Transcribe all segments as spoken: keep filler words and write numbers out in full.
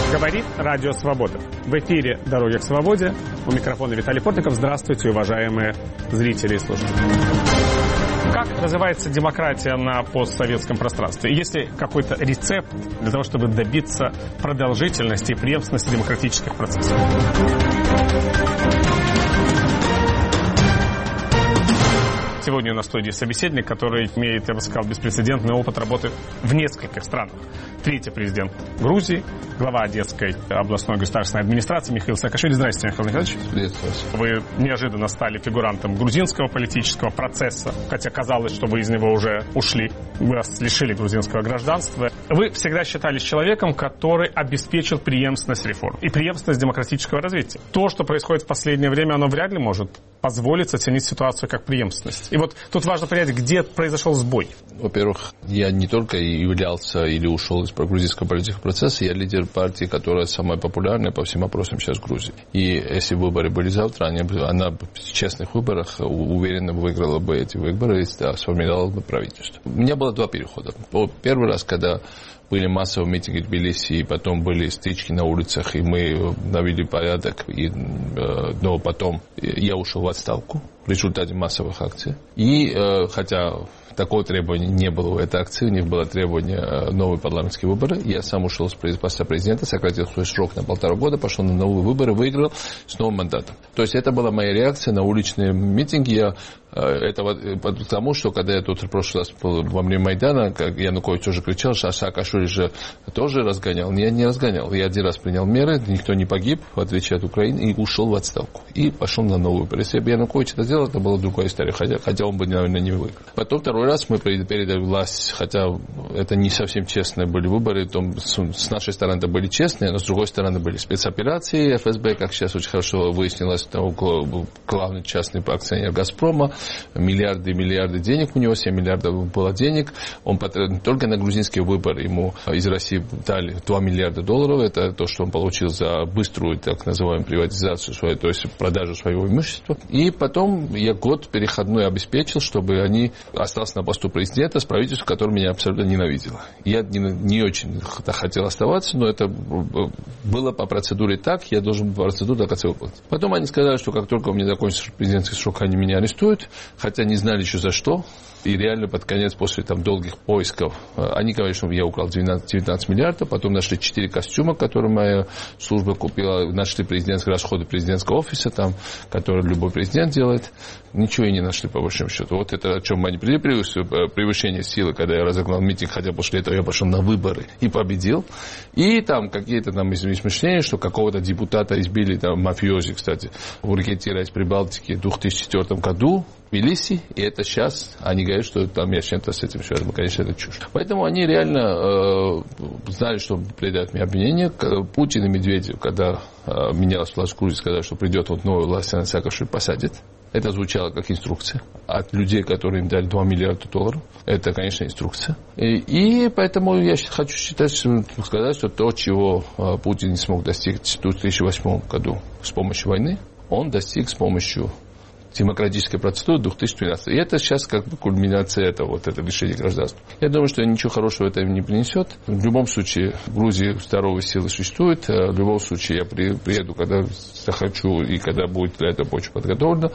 Говорит Радио Свобода. В эфире «Дороги к свободе». У микрофона Виталий Портников. Здравствуйте, уважаемые зрители и слушатели. Как развивается демократия на постсоветском пространстве? Есть ли какой-то рецепт для того, чтобы добиться продолжительности и преемственности демократических процессов? Сегодня у нас в студии собеседник, который имеет, я бы сказал, беспрецедентный опыт работы в нескольких странах. Третий президент Грузии, глава Одесской областной государственной администрации Михаил Саакашвили. Здравствуйте, Михаил Николаевич. Приветствую. Вы неожиданно стали фигурантом грузинского политического процесса, хотя казалось, что вы из него уже ушли. Вы вас лишили грузинского гражданства. Вы всегда считались человеком, который обеспечил преемственность реформ и преемственность демократического развития. То, что происходит в последнее время, оно вряд ли может позволить оценить ситуацию как преемственность. И вот тут важно понять, где произошел сбой. Во-первых, я не только являлся или ушел из грузинского политического процесса, я лидер партии, которая самая популярная по всем опросам сейчас в Грузии. И если выборы были завтра, они, она в честных выборах уверенно выиграла бы эти выборы и сформировала бы правительство. У меня было два перехода. Первый раз, когда были массовые митинги в Тбилиси, и потом были стычки на улицах, и мы навели порядок, и, но потом я ушел в отставку в результате массовых акций. И хотя такого требования не было у этой акции, у них было требование новые парламентские выборы, я сам ушел с поста президента, сократил свой срок на полтора года, пошел на новые выборы, выиграл с новым мандатом. То есть это была моя реакция на уличные митинги. Я Это потому, что когда я тут в прошлый раз был во время Майдана, Янукович тоже кричал, что Саакашвили же тоже разгонял. Я не разгонял. Я один раз принял меры, никто не погиб, в отличие от Украины, и ушел в отставку. И пошел на новый выбор. Если бы Янукович это сделал, это была другая история, хотя, хотя он бы, наверное, не выиграл. Потом второй раз мы передали власть, хотя это не совсем честные были выборы, то с нашей стороны это были честные, но с другой стороны были спецоперации эф эс бэ, как сейчас очень хорошо выяснилось, главный частный акционер «Газпрома», миллиарды и миллиарды денег у него, семь миллиардов было денег. Он потратил только на грузинские выборы. Ему из России дали два миллиарда долларов. Это то, что он получил за быструю, так называемую, приватизацию, свою, то есть продажу своего имущества. И потом я год переходной обеспечил, чтобы они остались на посту президента с правительством, которое меня абсолютно ненавидело. Я не, не очень хотел оставаться, но это было по процедуре так, я должен по процедуре до конца выполнить. Потом они сказали, что как только у меня закончится президентский срок, они меня арестуют. Хотя не знали еще за что. И реально под конец, после там, долгих поисков, они говорят, что я украл девятнадцать миллиардов, потом нашли четыре костюма, которые моя служба купила, нашли президентские расходы президентского офиса, там, которые любой президент делает. Ничего и не нашли, по большому счету. Вот это, о чем они превысили, превышение силы, когда я разогнал митинг, хотя после этого я пошел на выборы и победил. И там какие-то там измышления, что какого-то депутата избили, там, мафиози, кстати, в ракетира из Прибалтики в две тысячи четвёртом году, в Тбилиси, и это сейчас они говорят, что там я чем-то с этим связан. Конечно, это чушь. Поэтому они реально э, знали, что предъявят мне обвинение. Путин и Медведев, когда э, менялась власть в Грузии, сказали, что придет вот новая власть, она Саакашвили посадит. Это звучало как инструкция от людей, которые им дали два миллиарда долларов. Это, конечно, инструкция. И, и поэтому я хочу считать, сказать, что то, чего Путин не смог достичь в две тысячи восьмом году с помощью войны, он достиг с помощью демократической процедуры две тысячи двенадцатого. И это сейчас как бы кульминация этого, вот это лишение гражданства. Я думаю, что ничего хорошего это им не принесет. В любом случае, в Грузии здоровые силы существуют. В любом случае, я приеду, когда захочу, и когда будет для этого почва подготовлена.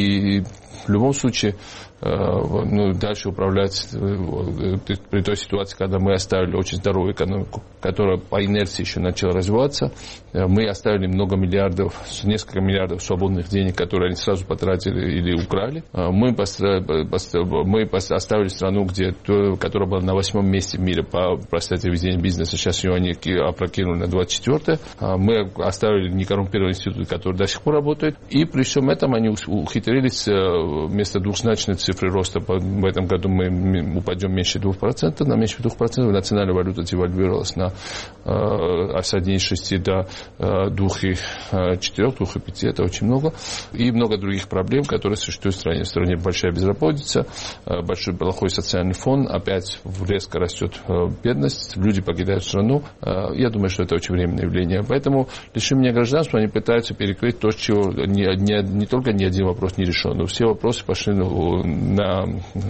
И в любом случае, ну, дальше управлять при той ситуации, когда мы оставили очень здоровую экономику, которая по инерции еще начала развиваться. Мы оставили много миллиардов, несколько миллиардов свободных денег, которые они сразу потратили или украли. Мы, построили, мы оставили страну, где, которая была на восьмом месте в мире по простоте ведения бизнеса. Сейчас ее они опрокинули на двадцать четвёртое. Мы оставили некоррумпированный институт, который до сих пор работает. И при всем этом они ухитрились вместо двухзначной цифры роста в этом году мы упадем меньше двух процентов, на меньше двух процентов. Национальная валюта девальвировалась на э, с одной целой шести до двух целых четырёх, двух целых пяти. Это очень много. И много других проблем. проблем, которые существуют в стране. В стране большая безработица, большой плохой социальный фон, опять резко растет бедность, люди покидают страну. Я думаю, что это очень временное явление. Поэтому лишение гражданства они пытаются перекрыть то, чего не, не, не только ни один вопрос не решен, но все вопросы пошли на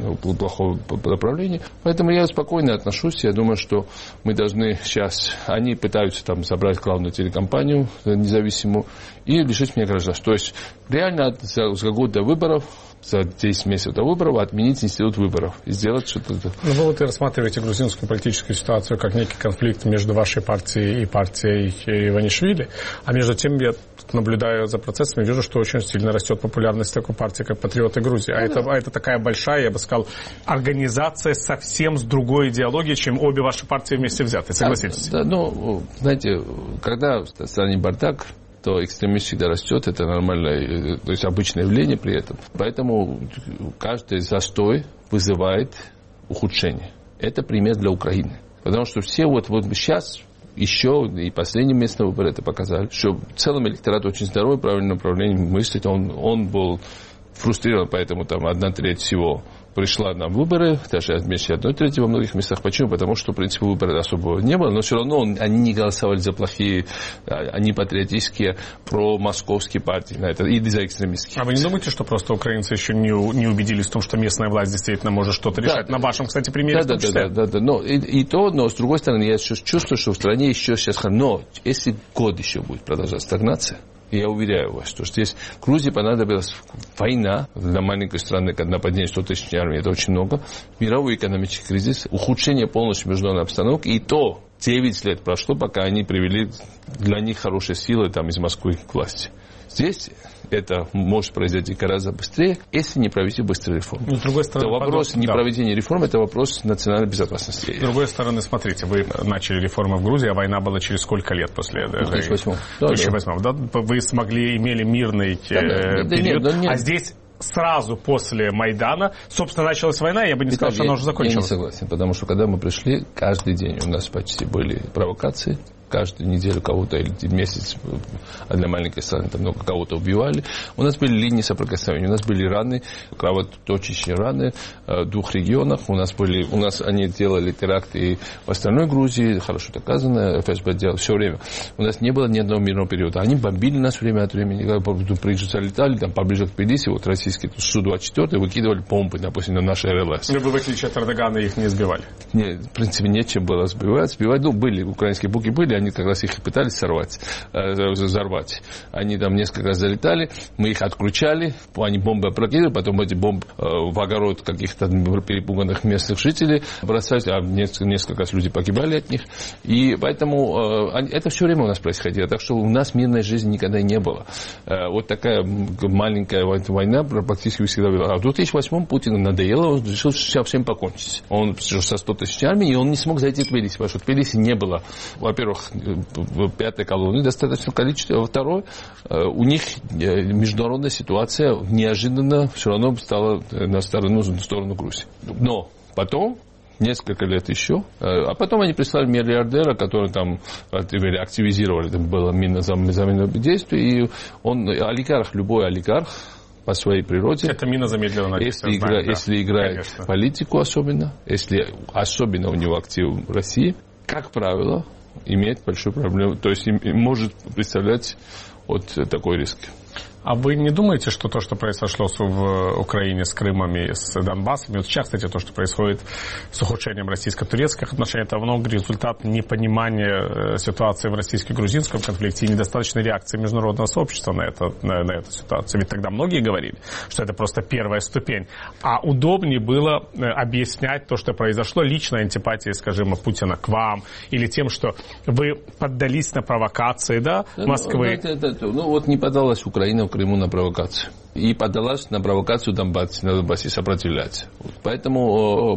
плохое направление. Поэтому я спокойно отношусь. Я думаю, что мы должны сейчас... Они пытаются там забрать главную телекомпанию независимую и лишить меня гражданства. То есть реально за, за год до выборов, за десять месяцев до выборов отменить институт выборов и сделать что-то... Ну, вы вот и рассматриваете грузинскую политическую ситуацию как некий конфликт между вашей партией и партией Иванишвили, а между тем я наблюдаю за процессами, вижу, что очень сильно растет популярность такой партии, как «Патриоты Грузии». А, это, а это такая большая, я бы сказал, организация совсем с другой идеологией, чем обе ваши партии вместе взятые. Согласитесь? Да, да, ну, знаете, когда в стране бардак, то экстремизм всегда растет, это нормальное, то есть обычное явление при этом. Поэтому каждый застой вызывает ухудшение. Это пример для Украины. Потому что все вот, вот сейчас, еще и последние местные выборы это показали, что в целом электорат очень здоровый, правильное направление мыслит. Он, он был фрустрирован, поэтому там одна треть всего пришла на выборы, даже меньше одной трети во многих местах. Почему? Потому что, в принципе, выборов особо не было, но все равно они не голосовали за плохие, они патриотические, промосковские партии на это, и за экстремистские. А вы не думаете, что просто украинцы еще не, не убедились в том, что местная власть действительно может что-то решать? Да, на вашем, кстати, примере да, в том числе? Да, да, да, да. Но, и, и то, но с другой стороны, я чувствую, что в стране еще сейчас... Но если год еще будет продолжаться стагнация, я уверяю вас, что здесь Грузии понадобилась война для маленькой страны, когда нападение сто тысяч армии, это очень много, мировой экономический кризис, ухудшение полностью международной обстановки, и то девять лет прошло, пока они привели для них хорошие силы там, из Москвы к власти. Здесь это может произойти гораздо быстрее, если не провести быстрые реформы. Но, с другой стороны, это вопрос подоб... не да. проведения реформ, это вопрос национальной безопасности. С другой стороны, смотрите, вы начали реформы в Грузии, а война была через сколько лет после этого? В две тысячи восьмом. В две тысячи восьмом, да. да? Вы смогли, имели мирный да, э, да, период, да, нет, да, нет. А здесь... Сразу после Майдана, собственно, началась война, я бы не сказал, что она уже закончилась. Я не согласен, потому что когда мы пришли, каждый день у нас почти были провокации. Каждую неделю кого-то или месяц, одна маленькая страна, там много кого-то убивали. У нас были линии соприкосновения, у нас были раны, кровоточащие раны в двух регионах. У нас были, у нас они делали теракты в остальной Грузии, хорошо доказано, эф эс бэ делал все время. У нас не было ни одного мирного периода. Они бомбили нас время от времени, когда залетали, там поближе к Тбилиси, вот российские Су двадцать четыре выкидывали бомбы, допустим, на наши эр эл эс. Но вы, в отличие от Эрдогана, их не сбивали? Нет, в принципе, нечем было сбивать. Сбивать, ну, были, украинские буки были, они как раз их пытались сорвать, взорвать. Они там несколько раз залетали, мы их отключали, они бомбы опрокидывали, потом эти бомбы в огород каких-то перепуганных местных жителей бросались, а несколько, несколько раз люди погибали от них. И поэтому это все время у нас происходило. Так что у нас мирной жизни никогда не было. Вот такая маленькая война практически всегда была. А в две тысячи восьмом Путину надоело, он решил совсем покончить. Он пришел со сто тысяч армии, и он не смог зайти в Тбилиси, потому что в Тбилиси не было, во-первых, в пятой колонии достаточное количество. А во-вторых, у них международная ситуация неожиданно все равно стала на сторону, на сторону Грузии. Но потом, несколько лет еще, а потом они прислали миллиардера, который там активизировали, там было минно-заминное действие, и он, олигарх, любой олигарх, по своей природе. Это мина замедленного если, игра, да, если играет конечно. В политику особенно, если особенно у него актив в России, как правило, имеет большую проблему, то есть может представлять вот такой риск. А вы не думаете, что то, что произошло в Украине с Крымом и с Донбассом, вот сейчас, кстати, то, что происходит с ухудшением российско-турецких отношений, это много результат непонимания ситуации в российско-грузинском конфликте и недостаточной реакции международного сообщества на, это, на, на эту ситуацию? Ведь тогда многие говорили, что это просто первая ступень. А удобнее было объяснять то, что произошло, личной антипатией, скажем, Путина к вам, или тем, что вы поддались на провокации, да, Москвы? Ну, да, да, да. ну вот не поддалась Украина в Крыму на провокацию. И поддалась на провокацию Донбассе, на Донбассе сопротивляться. Вот. Поэтому,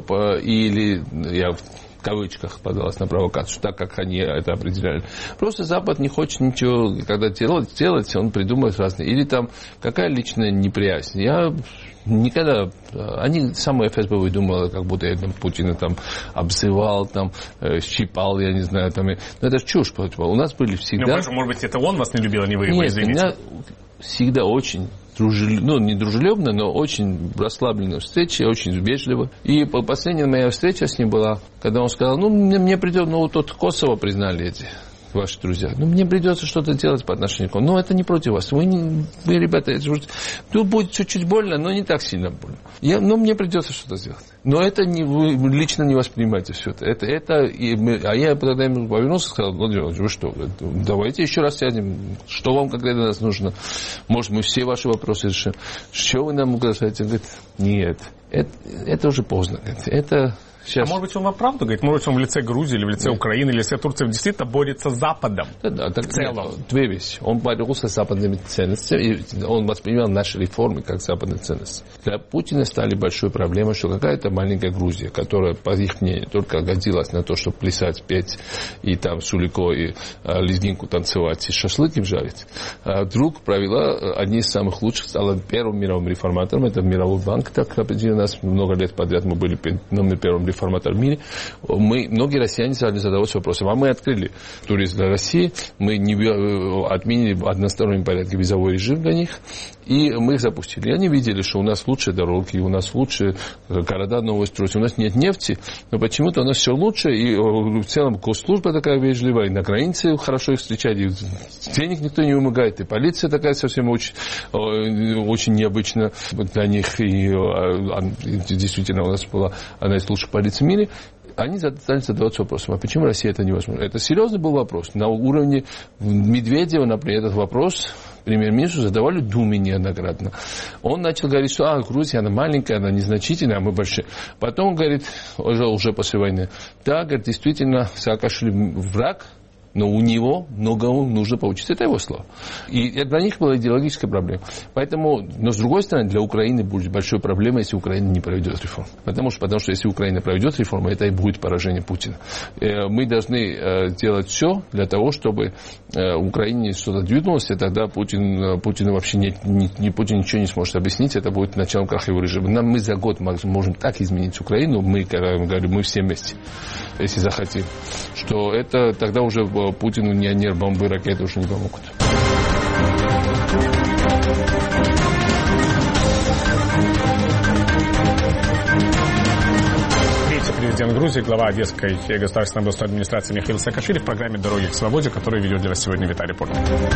или я в кавычках поддалась на провокацию, так как они это определяли. Просто Запад не хочет ничего, когда делать, делать он придумывает разные. Или там какая личная неприязнь. Я никогда... Они самые эф эс бэ выдумывали, как будто я там, Путина там обзывал, там, щипал, я не знаю. Там, но это чушь. У нас были всегда... Ну, может быть, это он вас не любил, а не вы его, Нет, извините. Меня всегда очень дружелюбная, ну, не дружелюбная, но очень расслабленная встреча, очень вежливо. И последняя моя встреча с ним была, когда он сказал, ну, мне, мне придется, ну, вот тут Косово признали эти ваши друзья. Ну, мне придется что-то делать по отношению к вам. Но это не против вас. Вы, не, вы ребята, это, тут будет чуть-чуть больно, но не так сильно больно. Я, но мне придется что-то сделать. Но это не, вы лично не воспринимаете все это. это, это и мы, а я тогда ему повернулся и сказал, Владимир Владимирович, вы что, давайте еще раз сядем. Что вам конкретно нас нужно? Может, мы все ваши вопросы решим. Что вы нам угрожаете? Он говорит, нет, это, это уже поздно. Это... Сейчас. А может быть, он вам правду говорит? Может быть, он в лице Грузии или в лице Нет. Украины, или в лице Турции действительно борется с Западом? Да, да, так, в целом. Нет, две вещи. Он боролся с западными ценностями, и он воспринимал наши реформы как западные ценности. Для Путина стали большой проблемой, что какая-то маленькая Грузия, которая, по их мнению, только годилась на то, чтобы плясать, петь, и там сулико, и а, лезгинку танцевать, и шашлыки жарить, а, вдруг провела одни из самых лучших, стала первым мировым реформатором. Это Мировой банк, так определил нас. Много лет подряд мы были номер первым реформатор в мире. Мы, многие россияне стали задаваться вопросом, а мы открыли туризм для России, мы не отменили в одностороннем порядке визовой режим для них, и мы их запустили. И они видели, что у нас лучшие дороги, у нас лучшие города новые строятся, у нас нет нефти, но почему-то у нас все лучше, и в целом госслужба такая вежливая, и на границе хорошо их встречают, и денег никто не вымогает, и полиция такая совсем очень, очень необычна для них, и действительно у нас была одна из лучших полиций в мире. Они стали задаваться вопросом, а почему Россия это невозможно? Это серьезный был вопрос. На уровне Медведева, например, этот вопрос премьер-министру задавали в Думе неоднократно. Он начал говорить, что а, Грузия, она маленькая, она незначительная, а мы большие. Потом он говорит, уже, уже после войны, да, говорит, действительно, Саакашвили враг, но у него многому нужно поучиться. Это его слова. И для них была идеологическая проблема. Поэтому, но с другой стороны, для Украины будет большой проблемой, если Украина не проведет реформ. Потому что, потому что если Украина проведет реформу, это и будет поражение Путина. Мы должны делать все для того, чтобы Украине что-то двинулось, и тогда Путин, Путин вообще не, не, Путин ничего не сможет объяснить. Это будет началом краха его режима. Нам, мы за год можем так изменить Украину, мы, когда мы говорим, мы все вместе, если захотим, что это тогда уже Путину ни одни бомбы, ракеты уже не помогут. Президент Грузии, глава Одесской государственной областной администрации Михаил Саакашвили в программе «Дороги к свободе», которую ведет для вас сегодня Виталий Портник.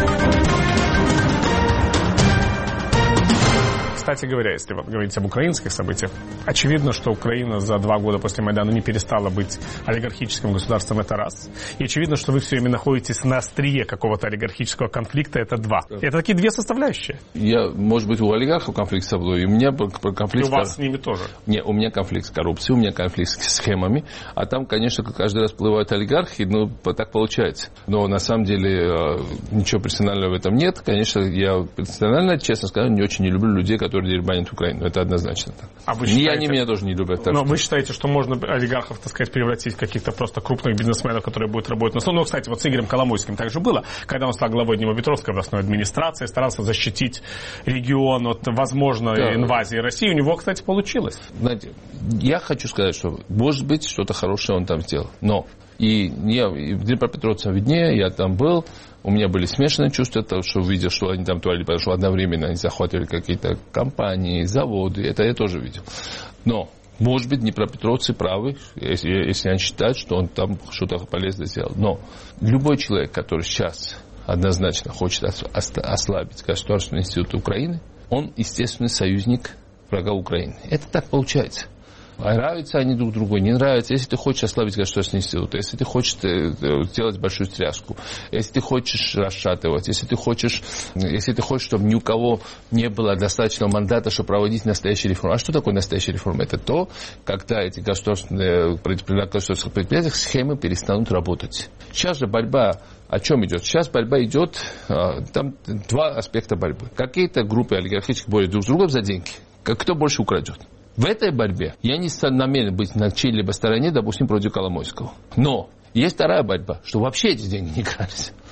Кстати говоря, если вот говорить об украинских событиях, очевидно, что Украина за два года после Майдана не перестала быть олигархическим государством, это раз. И очевидно, что вы все время находитесь на острие какого-то олигархического конфликта, это два. Да. Это такие две составляющие. Я, может быть, у олигархов конфликт со мной, и у меня конфликт... И у вас с ними тоже. Не, у меня конфликт с коррупцией, у меня конфликт с схемами, а там, конечно, каждый раз всплывают олигархи, ну, так получается. Но на самом деле ничего персонального в этом нет. Конечно, я персонально, честно сказать, не очень не люблю людей, которые дербанят Украину. Это однозначно так. А вы считаете, они меня тоже не любят. Но что... вы считаете, что можно олигархов, так сказать, превратить в каких-то просто крупных бизнесменов, которые будут работать на стол? Ну, кстати, вот с Игорем Коломойским так же было, когда он стал главой Днепропетровской областной администрации, старался защитить регион от возможной да. инвазии России. У него, кстати, получилось. Знаете, я хочу сказать, что, может быть, что-то хорошее он там сделал. Но и я в Днепропетровце виднее, я там был. У меня были смешанные чувства, того, что видел, что они там творили, потому что одновременно они захватывали какие-то компании, заводы. Это я тоже видел. Но, может быть, днепропетровцы правы, если, если они считают, что он там что-то полезное сделал. Но любой человек, который сейчас однозначно хочет ослабить Государственный институт Украины, он естественный союзник врага Украины. Это так получается. Нравятся они друг другу, не нравятся. Если ты хочешь ослабить государственный институт, если ты хочешь сделать большую стряску, если ты хочешь расшатывать, если ты хочешь, если ты хочешь, чтобы ни у кого не было достаточного мандата, чтобы проводить настоящие реформы. А что такое настоящая реформа? Это то, когда эти государственные предприятия, схемы перестанут работать. Сейчас же борьба о чем идет? Сейчас борьба идет, там два аспекта борьбы. Какие-то группы олигархических борются друг с другом за деньги. Кто больше украдет? В этой борьбе я не намерен быть на чьей-либо стороне, допустим, против Коломойского. Но есть вторая борьба, что вообще эти деньги не крались.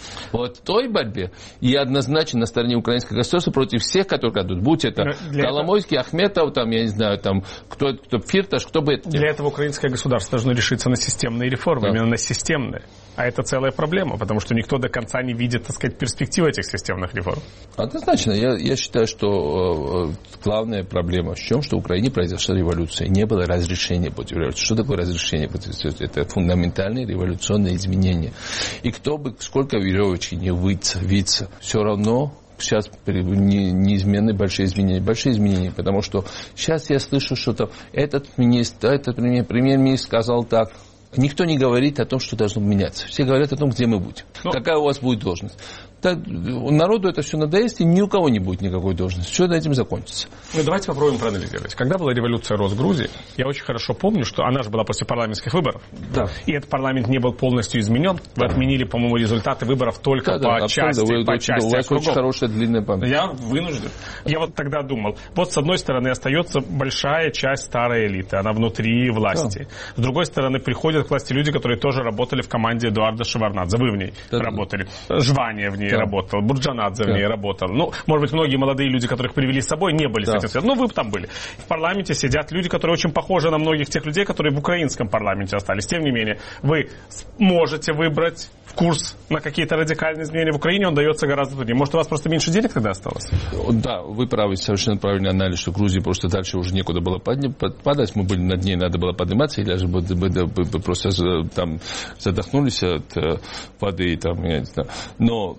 Вот в той борьбе я однозначно на стороне украинского государства против всех, которые крадут. Будь это Коломойский, этого... Ахметов, там, я не знаю, там, кто, кто Фирташ, кто бы это... Для этого украинское государство должно решиться на системные реформы, да. Именно на системные. А это целая проблема, потому что никто до конца не видит, так сказать, перспективы этих системных реформ. Однозначно. Я, я считаю, что э, главная проблема в чем, что в Украине произошла революция. Не было разрешения против революции. Что такое разрешение против революции? Это фундаментальные революционные изменения. И кто бы, сколько веревочки не виться, виться, все равно... Сейчас неизменны большие изменения. Большие изменения, потому что сейчас я слышу, что там этот министр, этот премьер-министр сказал так. Никто не говорит о том, что должно меняться. Все говорят о том, где мы будем. Но... Какая у вас будет должность. Так, народу это все надоест, и ни у кого не будет никакой должности. Все на этим закончится. Ну, давайте попробуем проанализировать. Когда была революция Росгрузии, я очень хорошо помню, что она же была после парламентских выборов. Да. И этот парламент не был полностью изменен. Вы отменили, по-моему, результаты выборов только да, по да, части, вы, по части У вас округов. Очень хорошая длинная память. Я вынужден. Я вот тогда думал, вот с одной стороны остается большая часть старой элиты, она внутри власти. Да. С другой стороны приходят к власти люди, которые тоже работали в команде Эдуарда Шеварднадзе. Вы в ней да, работали. Да. Жвания в ней да. работал, Бурджанадзе да. в ней работал. Ну, может быть, многие молодые люди, которых привели с собой, не были да. с этим связаны. Ну, вы там были. В парламенте сидят люди, которые очень похожи на многих тех людей, которые в украинском парламенте остались. Тем не менее, вы можете выбрать курс на какие-то радикальные изменения в Украине, он дается гораздо труднее. Может, у вас просто меньше денег тогда осталось? Да, вы правы, совершенно правильный анализ, что Грузии просто дальше уже некуда было падать, мы были над ней, надо было подниматься, или даже просто там задохнулись от воды, там, я не знаю. Но,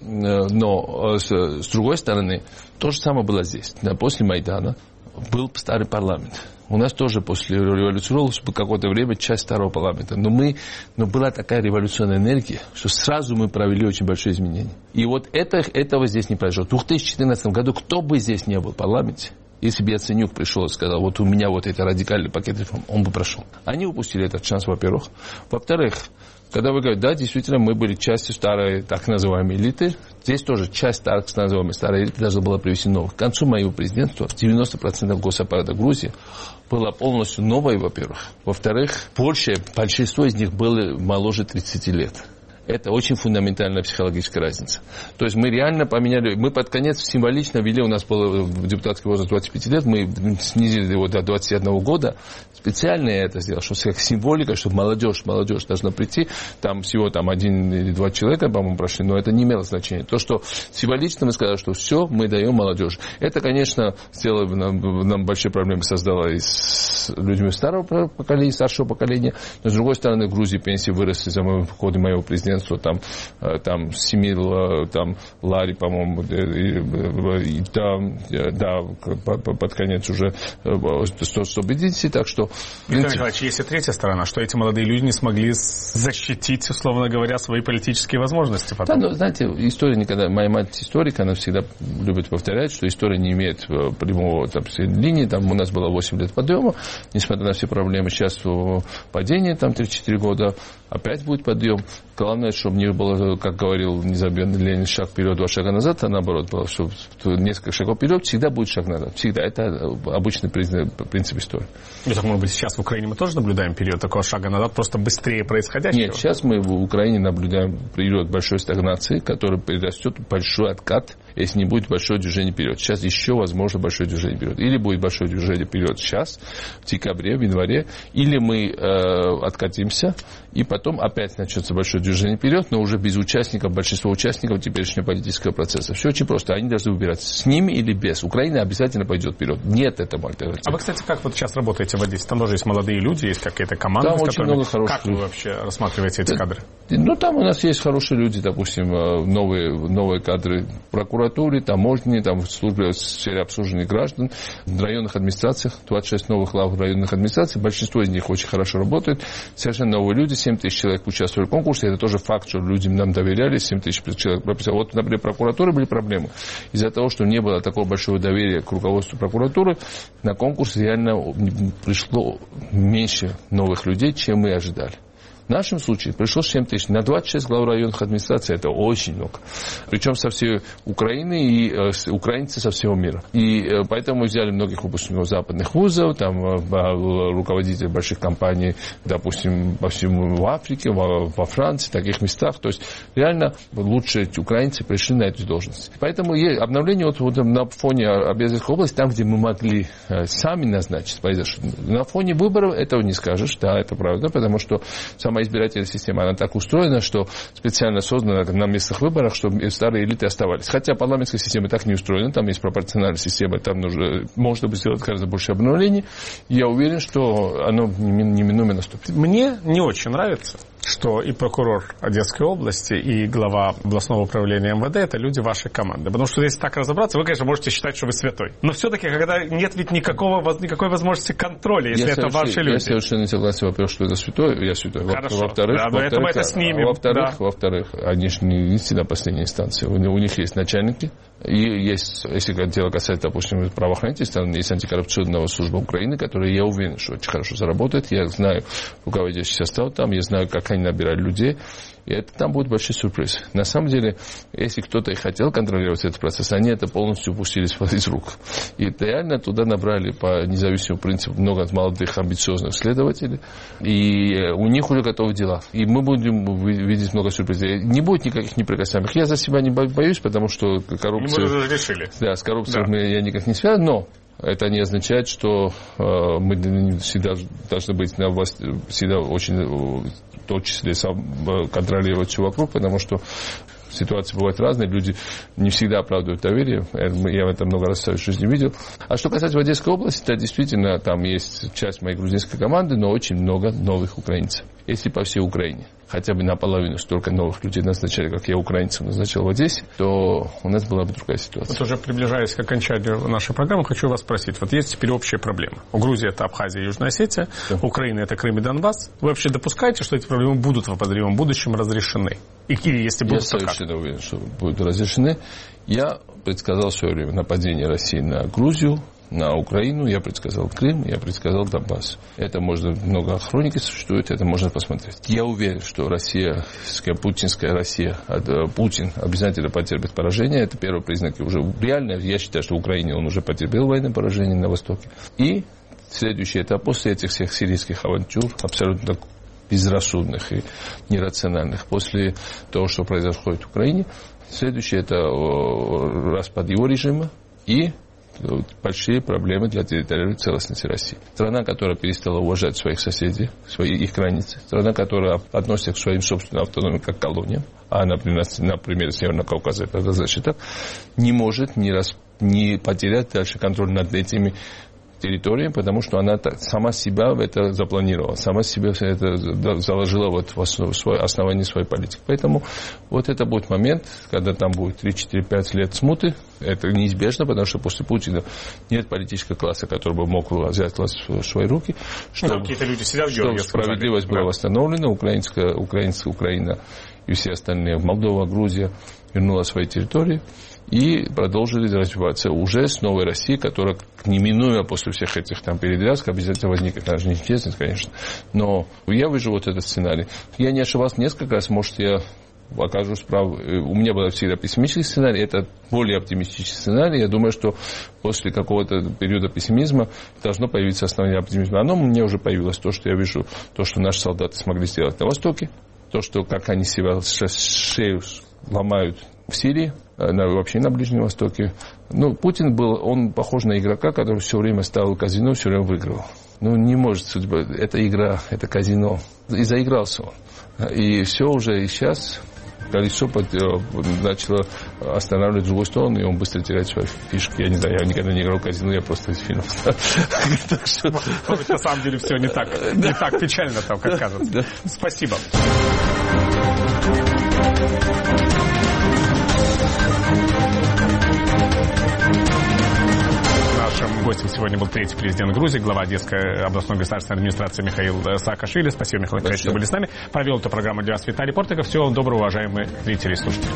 но с другой стороны, то же самое было здесь. После Майдана был старый парламент. У нас тоже после революции было какое-то время часть старого парламента. Но, мы, но была такая революционная энергия, что сразу мы провели очень большие изменения. И вот это, этого здесь не произошло. В две тысячи четырнадцатом году кто бы здесь не был в парламенте, если бы Яценюк пришел и сказал, вот у меня вот это радикальный пакет реформ, он бы прошел. Они упустили этот шанс, во-первых. Во-вторых, когда вы говорите, да, действительно, мы были частью старой так называемой элиты, здесь тоже часть так называемой старой элиты должна была привести новых. К концу моего президентства девяносто процентов госаппарата Грузии было полностью новое, во-первых. Во-вторых, большее, большинство из них было моложе тридцати лет. Это очень фундаментальная психологическая разница. То есть мы реально поменяли, мы под конец символично ввели, у нас был депутатский возраст двадцать пять лет, мы снизили его до двадцати одного года. Специально я это сделал, что как символика, чтобы молодежь, молодежь должна прийти, там всего там один или два человека, по-моему, прошли, но это не имело значения. То, что символично мы сказали, что все, мы даем молодежи. Это, конечно, сделало нам, нам большие проблемы, создало и с людьми старого поколения, старшего поколения, но с другой стороны, в Грузии пенсии выросли за в ходе моего президентства. Там, там Семил, там Лари, по-моему, и, и там, да, под конец уже сто пятьдесят, так что... Виктор Николаевич, есть и третья сторона, что эти молодые люди не смогли защитить, условно говоря, свои политические возможности потом. Да, но, знаете, история никогда... Моя мать историк, она всегда любит повторять, что история не имеет прямого там, линии. Там у нас было восемь лет подъема, несмотря на все проблемы. Сейчас падение, там три-четыре года, опять будет подъем. Главное, чтобы не было, как говорил незабвенный Ленин, шаг вперед, два шага назад, а наоборот было, что несколько шагов вперед, всегда будет шаг назад. Всегда. Это обычный принцип истории. И так, может быть, сейчас в Украине мы тоже наблюдаем период такого шага назад, просто быстрее происходящего? Нет, сейчас мы в Украине наблюдаем период большой стагнации, который перерастет в большой откат, если не будет большое движение вперед. Сейчас еще возможно большое движение вперед. Или будет большое движение вперед сейчас, в декабре, в январе, или мы э, откатимся, и потом опять начнется большое движение вперед, но уже без участников, большинства участников теперешнего политического процесса. Все очень просто. Они должны выбирать, с ними или без. Украина обязательно пойдет вперед. Нет этому альтернативы. А вы, кстати, как вот сейчас работаете в Одессе? Там тоже есть молодые люди, есть какие-то команды, там с очень которыми... много хороших Как вы вообще рассматриваете эти кадры? Ну, там у нас есть хорошие люди, допустим, новые, новые кадры в прокуратуре, таможне, там в службе в сфере обслуживания граждан, в районных администрациях, двадцать шесть новых глав районных администраций, большинство из них очень хорошо работают, совершенно новые люди, семь тысяч человек участвовали в конкурсе, это тоже факт, что людям нам доверяли, семь тысяч человек прописали. Вот, например, в прокуратуре были проблемы. Из-за того, что не было такого большого доверия к руководству прокуратуры, на конкурс реально пришло меньше новых людей, чем мы ожидали. В нашем случае пришло семь тысяч. На двадцать шесть глав районных администраций это очень много. Причем со всей Украины и э, украинцы со всего мира. И э, поэтому мы взяли многих выпускников западных вузов, там э, руководителей больших компаний, допустим, по всему в Африке, во, во Франции, в таких местах. То есть реально лучшие украинцы пришли на эту должность. Поэтому обновление вот, вот на фоне Обязательской области, там, где мы могли э, сами назначить, произошло. На фоне выборов этого не скажешь, да, это правда, потому что сама избирательная система, она так устроена, что специально создана на местных выборах, чтобы старые элиты оставались. Хотя парламентская система так не устроена, там есть пропорциональная система, там нужно, можно быть сделать гораздо больше обновлений. Я уверен, что оно неминуемо наступит. Мне не очень нравится, что и прокурор Одесской области, и глава областного управления эм вэ дэ – это люди вашей команды. Потому что если так разобраться, вы, конечно, можете считать, что вы святой. Но все-таки, когда нет ведь никакого, никакой возможности контроля, если я это ваши люди. Я совершенно не согласен, во-первых, что это святой, я святой. Хорошо, во-вторых, да, во-вторых, это, это снимем. Во-вторых, да. во-вторых, они же не всегда последней инстанции. У, у них есть начальники, и есть, если дело касается, допустим, правоохранительной стороны, есть антикоррупционная служба Украины, которая, я уверен, что очень хорошо заработает. Я знаю руководящий состав там, я знаю, как они набирают людей. И это там будет большой сюрприз. На самом деле, если кто-то и хотел контролировать этот процесс, они это полностью упустили из рук. И реально туда набрали по независимому принципу много молодых, амбициозных следователей. И у них уже готовы дела. И мы будем видеть много сюрпризов. Не будет никаких неприкасаемых. Я за себя не боюсь, потому что коррупция... Мы уже решили. Да, с коррупцией да. я никак не связан, но... Это не означает, что э, мы всегда должны быть на власти, всегда очень, в том числе, сам, контролировать все вокруг, потому что ситуации бывают разные, люди не всегда оправдывают доверие. Я в этом много раз в своей жизни видел. А что касается Одесской области, то действительно там есть часть моей грузинской команды, но очень много новых украинцев. Если по всей Украине хотя бы наполовину столько новых людей назначали, как я украинцев назначал в Одессе, то у нас была бы другая ситуация. Вот уже приближаясь к окончанию нашей программы, хочу вас спросить. Вот есть теперь общая проблема. У Грузии это Абхазия и Южная Осетия, да. Украина это Крым и Донбасс. Вы вообще допускаете, что эти проблемы будут в обозримом будущем разрешены? И, или если будут, я совершенно уверен, что будут разрешены. Я предсказал в свое время нападение России на Грузию, на Украину, я предсказал Крым, я предсказал Донбасс. Это можно, много хроники существует, это можно посмотреть. Я уверен, что Россия, путинская Россия, Путин обязательно потерпит поражение. Это первый признак уже реально. Я считаю, что в Украине он уже потерпел военное поражение на Востоке. И следующий этап после этих всех сирийских авантюр, абсолютно безрассудных и нерациональных, после того, что происходит в Украине, следующий это распад его режима и большие проблемы для территориальной целостности России. Страна, которая перестала уважать своих соседей, свои, их границы. Страна, которая относится к своим собственным автономиям как к колониям, а, например, например Северного Кавказа, это значит так, не может не, раз, не потерять дальше контроль над этими территориями, потому что она сама себя в это запланировала, сама себя это заложила вот в основу, свое, основание своей политики. Поэтому вот это будет момент, когда там будет три-четыре-пять лет смуты. Это неизбежно, потому что после Путина нет политического класса, который бы мог взять власть в свои руки, чтобы, какие-то люди сидят, чтобы справедливость была восстановлена, украинская, украинская Украина и все остальные, Молдова, Грузия, вернула свои территории. И продолжили развиваться уже с новой Россией, которая неминуемо после всех этих там передрязг обязательно возникнет. Она же неинтересна, конечно. Но я вижу вот этот сценарий. Я не ошибался несколько раз, может, я окажусь прав. У меня был всегда пессимистический сценарий, это более оптимистический сценарий. Я думаю, что после какого-то периода пессимизма должно появиться основание оптимизма. Оно мне уже появилось, то, что я вижу, то, что наши солдаты смогли сделать на Востоке, то, что как они себя шею ломают в Сирии, на, вообще на Ближнем Востоке. Ну, Путин был, он похож на игрока, который все время ставил казино, все время выигрывал. Ну, не может судьба, это игра, это казино. И заигрался он. И все уже, и сейчас колесо начало останавливать в другую сторону, и он быстро теряет свои фишки. Я не знаю, я никогда не играл в казино, я просто из фильмов. На самом деле все не так, не так печально, как кажется. Спасибо. Нашим гостем сегодня был третий президент Грузии, глава Одесской областной государственной администрации Михаил Саакашвили. Спасибо, Михаил Николаевич, что были с нами. Провел эту программу для вас Виталий Портников. Всего доброго, уважаемые зрители и слушатели.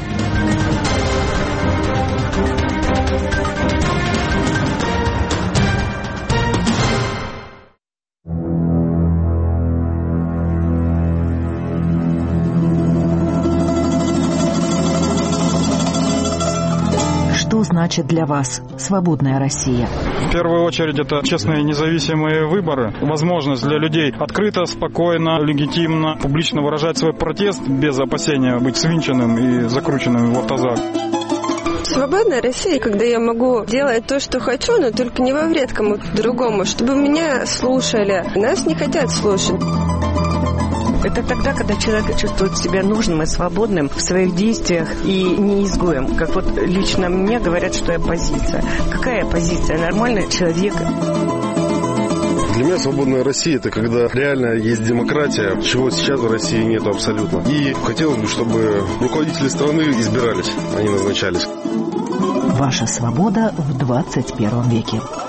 значит для вас свободная Россия? В первую очередь это честные независимые выборы, возможность для людей открыто, спокойно, легитимно, публично выражать свой протест без опасения быть свинченным и закрученным в автозак. Свободная Россия, когда я могу делать то, что хочу, но только не во вред кому-то другому, чтобы меня слушали. Нас не хотят слушать. Это тогда, когда человек чувствует себя нужным и свободным в своих действиях и не изгоем. Как вот лично мне говорят, что я оппозиция. Какая оппозиция? Нормальный человек. Для меня свободная Россия – это когда реально есть демократия, чего сейчас в России нет абсолютно. И хотелось бы, чтобы руководители страны избирались, а не назначались. Ваша свобода в двадцать первом веке.